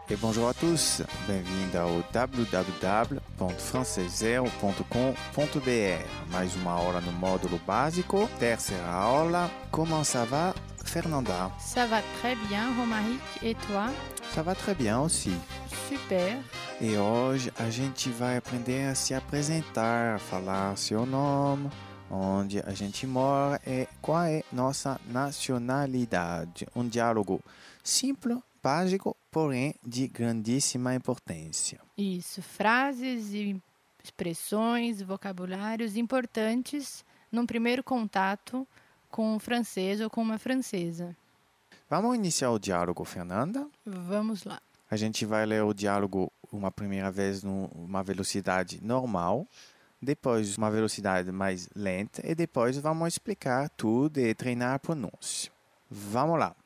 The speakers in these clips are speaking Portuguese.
E bonjour a tous, bem-vindo ao www.francesero.com.br. Mais uma aula no módulo básico, terceira aula. Comment ça va, Fernanda? Ça va très bien, Romaric, et toi? Ça va très bien aussi. Super. E hoje a gente vai aprender a se apresentar, falar seu nome, onde a gente mora e qual é nossa nacionalidade. Um diálogo simples, básico, porém de grandíssima importância. Isso, frases e expressões, vocabulários importantes num primeiro contato com um francês ou com uma francesa. Vamos iniciar o diálogo, Fernanda? Vamos lá. A gente vai ler o diálogo uma primeira vez numa velocidade normal, depois uma velocidade mais lenta e depois vamos explicar tudo e treinar a pronúncia. Vamos lá.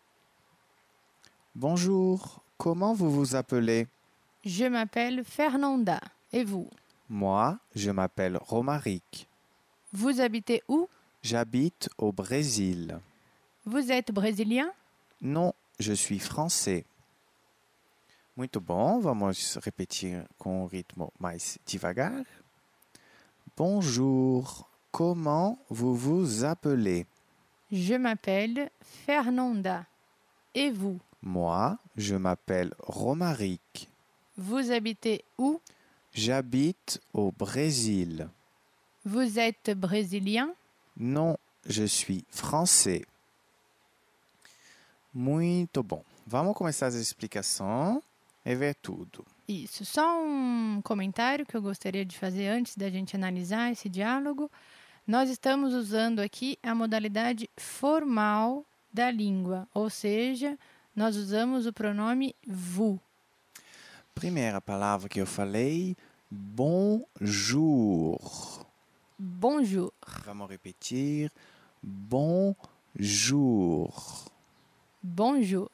Bonjour, comment vous vous appelez? Je m'appelle Fernanda. Et vous? Moi, je m'appelle Romaric. Vous habitez où? J'habite au Brésil. Vous êtes brésilien? Non, je suis français. Muito bom, vamos repetir com um ritmo mais devagar. Bonjour, comment vous vous appelez? Je m'appelle Fernanda. Et vous? Moi, je m'appelle Romaric. Vous habitez où? J'habite au Brésil. Vous êtes brésilien? Non, je suis français. Muito bom. Vamos começar as explicações e ver tudo. Isso, só um comentário que eu gostaria de fazer antes da gente analisar esse diálogo. Nós estamos usando aqui a modalidade formal da língua, ou seja, nós usamos o pronome vous. Primeira palavra que eu falei, bonjour. Bonjour. Vamos repetir, bonjour. Bonjour.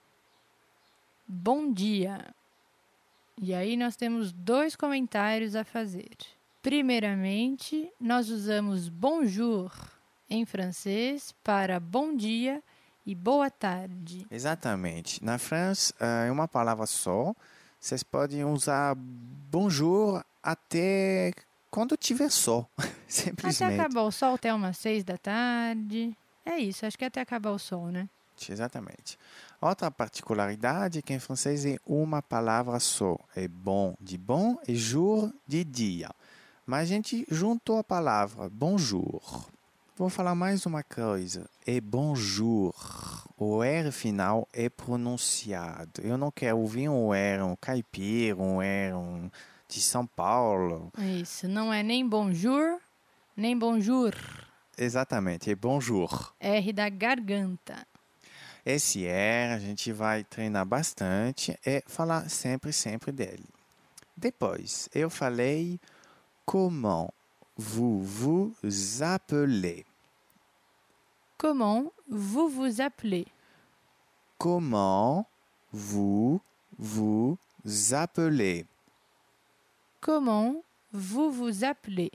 Bom dia. E aí nós temos dois comentários a fazer. Primeiramente, nós usamos bonjour em francês para bom dia e boa tarde. Exatamente. Na França, é uma palavra só. Vocês podem usar bonjour até quando tiver sol. Simplesmente. Até acabar o sol, até umas 6 da tarde. É isso, acho que é até acabar o sol, né? Exatamente. Outra particularidade é que em francês é uma palavra só. É bom de bom e jour de dia. Mas a gente juntou a palavra bonjour. Vou falar mais uma coisa. É bonjour. O R final é pronunciado. Eu não quero ouvir um R, um caipira, um R de São Paulo. Isso, não é nem bonjour, nem bonjour. Exatamente, é bonjour. R da garganta. Esse R a gente vai treinar bastante e falar sempre dele. Depois, eu falei comment vous vous appelez. Comment vous vous appelez? Comment vous vous appelez. Comment vous vous appelez?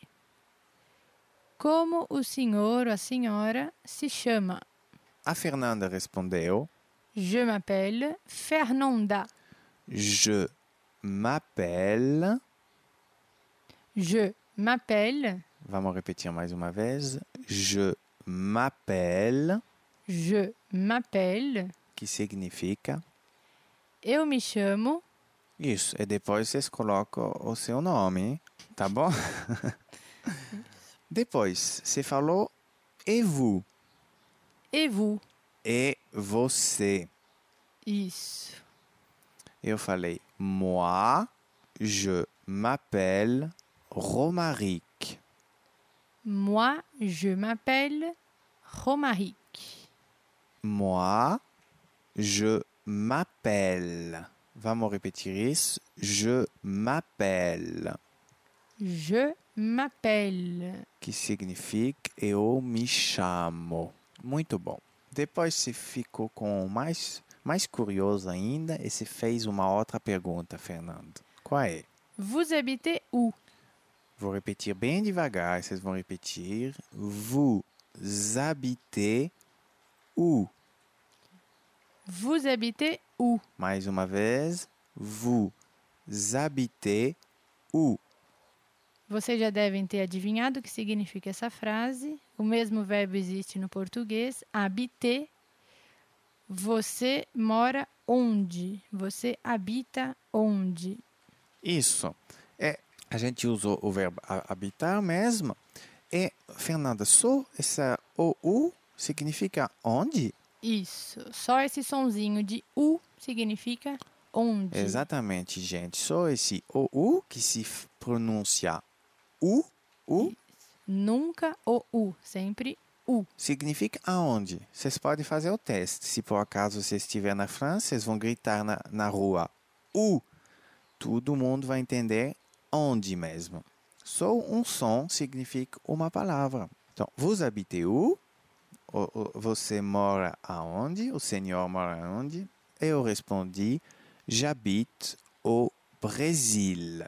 Como o senhor ou a senhora se chama? A Fernanda respondeu. Je m'appelle Fernanda. Je m'appelle. Je m'appelle. Vamos repetir mais uma vez. Je m'appelle. Je m'appelle. Que significa? Eu me chamo. Isso. E depois vocês colocam o seu nome, hein? Tá bom? Depois, você falou et vous. Et vous? E você. Isso. Eu falei moi, je m'appelle Romaric. Moi, je m'appelle Romaric. Moi, je m'appelle. Vamos repetir isso. Je m'appelle. Je m'appelle. Que significa eu me chamo. Muito bom. Depois se ficou com mais curioso ainda e se fez uma outra pergunta, Fernando. Qual é? Vous habitez où? Vou repetir bem devagar, vocês vão repetir. Vous habitez où? Vous habitez où? Mais uma vez. Vous habitez où? Vocês já devem ter adivinhado o que significa essa frase. O mesmo verbo existe no português, habiter. Você mora onde? Você habita onde? Isso. A gente usou o verbo habitar mesmo. E, Fernanda, só essa OU significa onde? Isso. Só esse sonzinho de U significa onde. Exatamente, gente. Só esse OU que se pronuncia U. Nunca o U, sempre U. Significa aonde? Vocês podem fazer o teste. Se por acaso você estiver na França, vocês vão gritar na rua U. Todo mundo vai entender onde mesmo. Só um som significa uma palavra. Então, vous habitez où? Você mora aonde? O senhor mora aonde? E eu respondi, j'habite au Brésil.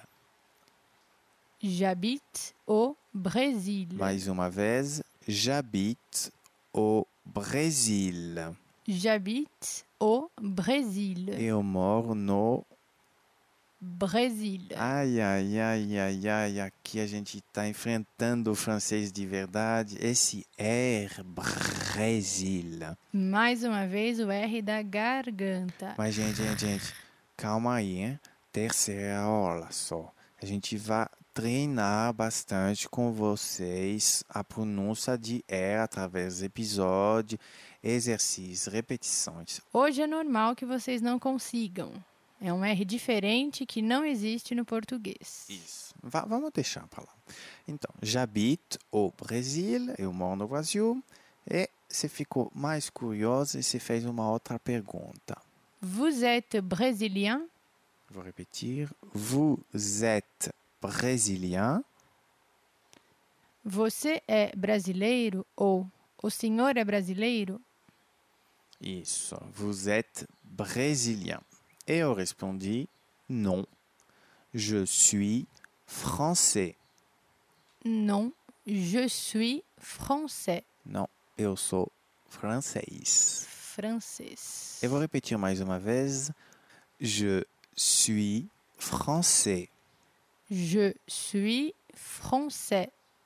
J'habite au Brésil. Mais uma vez, j'habite au Brésil. J'habite au Brésil. Eu moro no... Brésil. Ai, aqui a gente está enfrentando o francês de verdade. Esse R, Brésil. Mais uma vez o R da garganta. Mas, gente, calma aí, hein? Terceira aula só. A gente vai treinar bastante com vocês a pronúncia de R através do episódio, exercícios, repetições. Hoje é normal que vocês não consigam. É um R diferente que não existe no português. Isso. Vamos deixar para lá. Então, j'habite au Brésil, eu moro no Brasil. E você ficou mais curioso e você fez uma outra pergunta. Vous êtes brésilien? Vou repetir. Vous êtes brésilien? Você é brasileiro ou o senhor é brasileiro? Isso. Vous êtes brésilien. Et eu respondi, non, je suis français. Non, je suis français. Não, eu sou francês. Francês. Eu vou repetir mais uma vez, je suis français. Je suis français.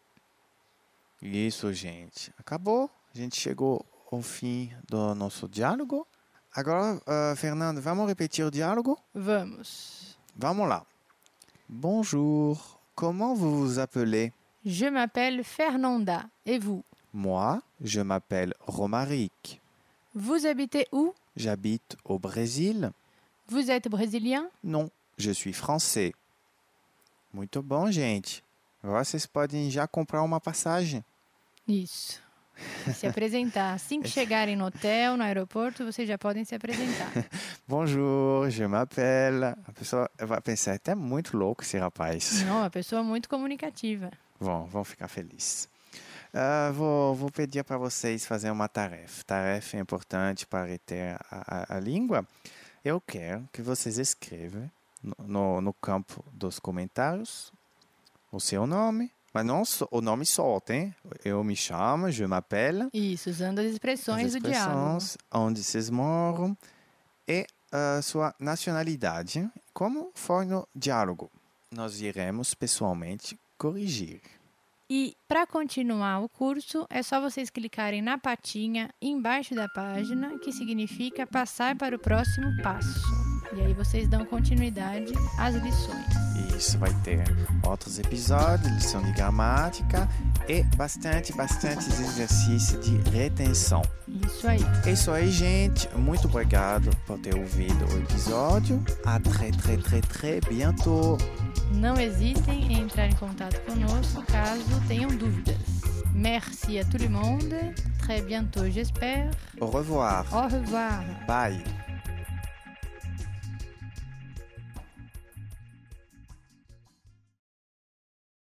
Isso, gente. Acabou. A gente chegou ao fim do nosso diálogo. Agora, Fernando, vamos repetir o diálogo? Vamos. Vamos lá. Bonjour, comment vous vous appelez? Je m'appelle Fernanda. Et vous? Moi, je m'appelle Romaric. Vous habitez où? J'habite au Brésil. Vous êtes brésilien? Non, je suis français. Muito bom, gente. Agora vocês podem já comprar uma passagem. Isso. Se apresentar. Assim que chegarem no hotel, no aeroporto, vocês já podem se apresentar. Bonjour, je m'appelle. A pessoa vai pensar, até muito louco esse rapaz. Não, uma pessoa muito comunicativa. Bom, vão ficar felizes. Vou pedir para vocês fazerem uma tarefa. Tarefa é importante para reter a língua. Eu quero que vocês escrevam no campo dos comentários o seu nome. Mas não o nome solto, hein? Eu me chamo, je m'appelle. Isso, usando as expressões do diálogo. Onde vocês moram e sua nacionalidade. Como foi no diálogo? Nós iremos pessoalmente corrigir. E para continuar o curso, é só vocês clicarem na patinha embaixo da página, que significa passar para o próximo passo. E aí vocês dão continuidade às lições. Isso, vai ter outros episódios, lição de gramática e bastante exercício de retenção. Isso aí. É isso aí, gente. Muito obrigado por ter ouvido o episódio. À très bientôt. Não hesitem em entrar em contato conosco caso tenham dúvidas. Merci à tout le monde. Très bientôt, j'espère. Au revoir. Au revoir. Bye.